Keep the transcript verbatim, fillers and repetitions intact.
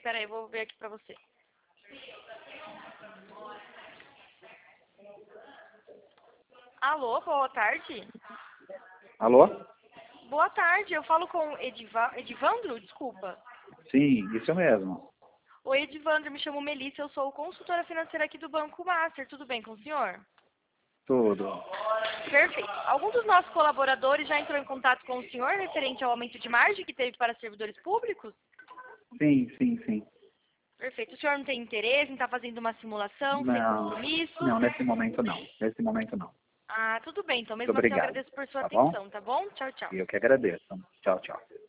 pera aí, eu vou ver aqui pra você. Alô, boa tarde. Alô? Boa tarde, eu falo com Ediva... Edivandro, desculpa. Sim, isso mesmo. Oi, Edivandro, me chamo Melissa, eu sou consultora financeira aqui do Banco Master, tudo bem com o senhor? Tudo. Perfeito. Algum dos nossos colaboradores já entrou em contato com o senhor referente ao aumento de margem que teve para servidores públicos? Sim, sim, sim. Perfeito. O senhor não tem interesse em estar fazendo uma simulação sem Não, compromisso? não, nesse momento não. Nesse momento não. Ah, tudo bem. Então, Muito mesmo assim, eu obrigado. agradeço por sua Tá bom? atenção, tá bom? Tchau, tchau. E eu que agradeço. Tchau, tchau.